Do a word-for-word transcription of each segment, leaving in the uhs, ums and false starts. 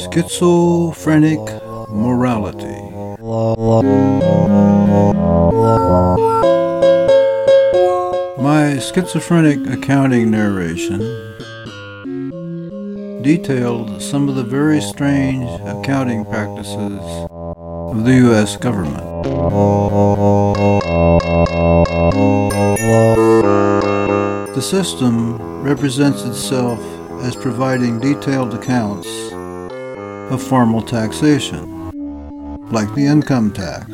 Schizophrenic morality. My schizophrenic accounting narration detailed some of the very strange accounting practices of the U S government. The system represents itself as providing detailed accounts of formal taxation, like the income tax.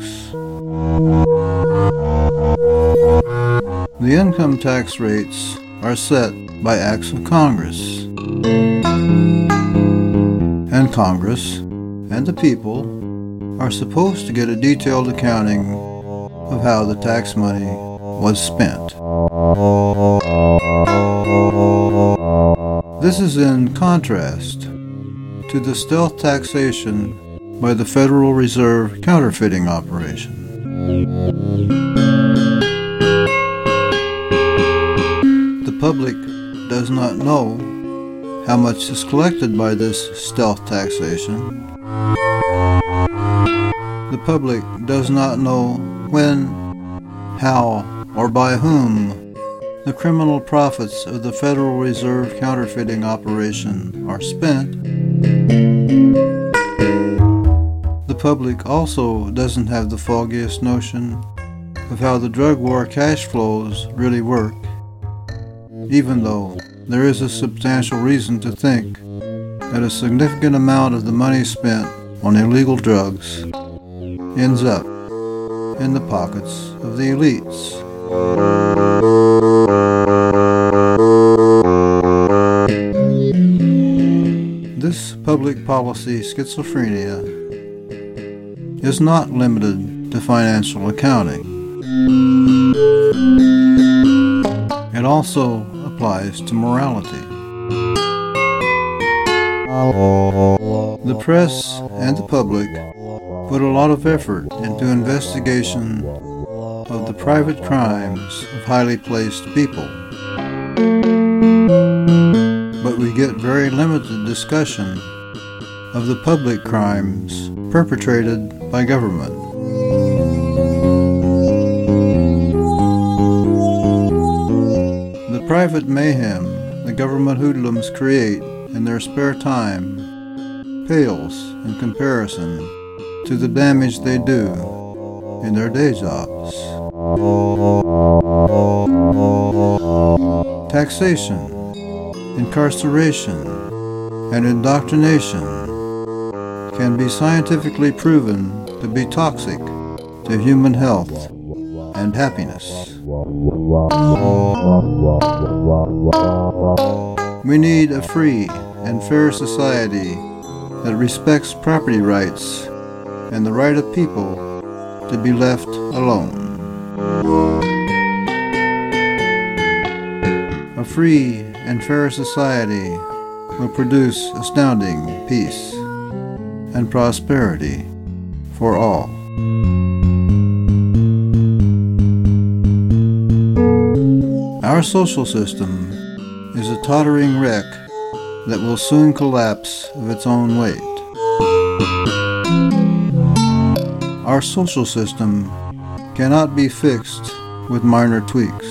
The income tax rates are set by acts of Congress, and Congress and the people are supposed to get a detailed accounting of how the tax money was spent. This is in contrast to the stealth taxation by the Federal Reserve counterfeiting operation. The public does not know how much is collected by this stealth taxation. The public does not know when, how, or by whom the criminal profits of the Federal Reserve counterfeiting operation are spent. The public also doesn't have the foggiest notion of how the drug war cash flows really work, even though there is a substantial reason to think that a significant amount of the money spent on illegal drugs ends up in the pockets of the elites. This public policy schizophrenia is not limited to financial accounting. It also applies to morality. The press and the public put a lot of effort into investigation of the private crimes of highly placed people. But we get very limited discussion of the public crimes perpetrated by government. The private mayhem the government hoodlums create in their spare time pales in comparison to the damage they do in their day jobs. Taxation, incarceration, and indoctrination can be scientifically proven to be toxic to human health and happiness. We need a free and fair society that respects property rights and the right of people to be left alone. A free and fair society will produce astounding peace and prosperity for all. Our social system is a tottering wreck that will soon collapse of its own weight. Our social system cannot be fixed with minor tweaks.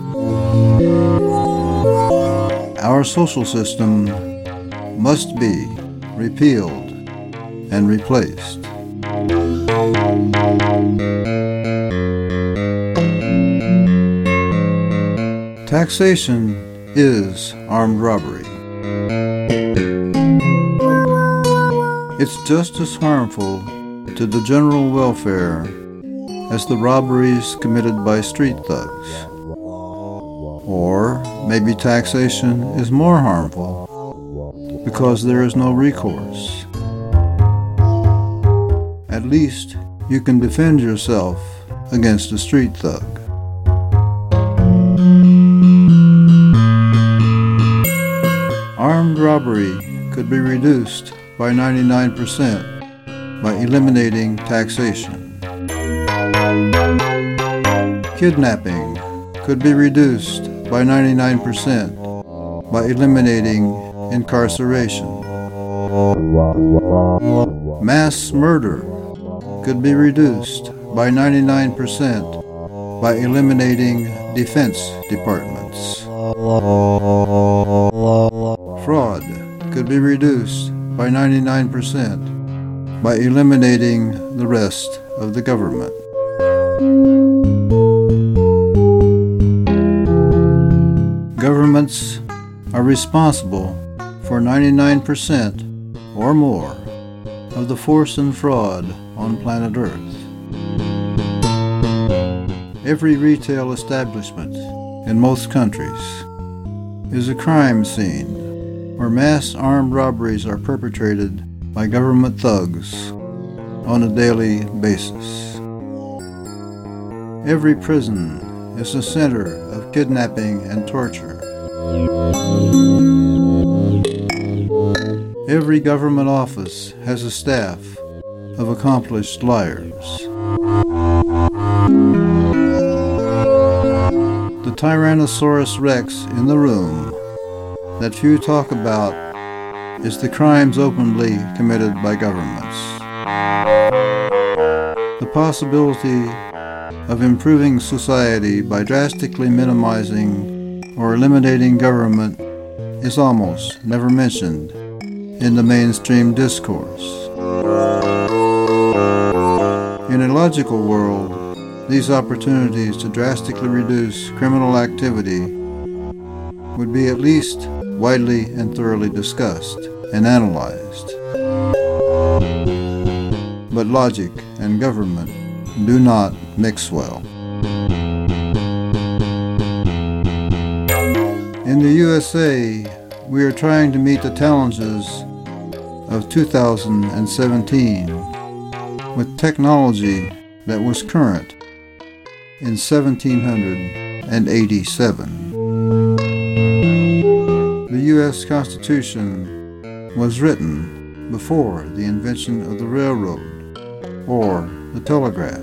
Our social system must be repealed and replaced. Taxation is armed robbery. It's just as harmful to the general welfare as the robberies committed by street thugs. Or maybe taxation is more harmful because there is no recourse. At least you can defend yourself against a street thug. Armed robbery could be reduced by ninety-nine percent by eliminating taxation. Kidnapping could be reduced by ninety-nine percent by eliminating incarceration. Mass murder could be reduced by ninety-nine percent by eliminating defense departments. Fraud could be reduced by ninety-nine percent by eliminating the rest of the government. Governments are responsible for ninety-nine percent or more of the force and fraud on planet Earth. Every retail establishment in most countries is a crime scene where mass armed robberies are perpetrated by government thugs on a daily basis. Every prison is a center of kidnapping and torture. Every government office has a staff of accomplished liars. The Tyrannosaurus Rex in the room that few talk about is the crimes openly committed by governments. The possibility of improving society by drastically minimizing or eliminating government is almost never mentioned in the mainstream discourse. In a logical world, these opportunities to drastically reduce criminal activity would be at least widely and thoroughly discussed and analyzed. But logic and government do not mix well. In the U S A, we are trying to meet the challenges of two thousand seventeen with technology that was current in seventeen eighty-seven. The U S Constitution was written before the invention of the railroad or the telegraph.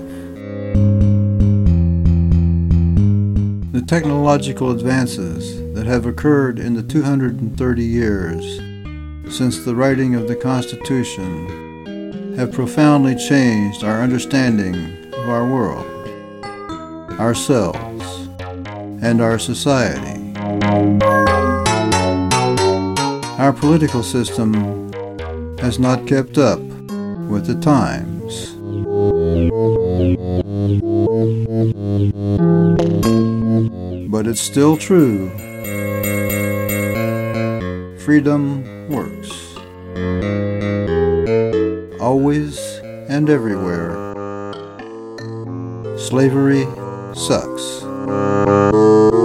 The technological advances that have occurred in the two hundred thirty years since the writing of the Constitution have profoundly changed our understanding of our world, ourselves, and our society. Our political system has not kept up with the times. But it's still true. Freedom works. Always and everywhere. Slavery sucks.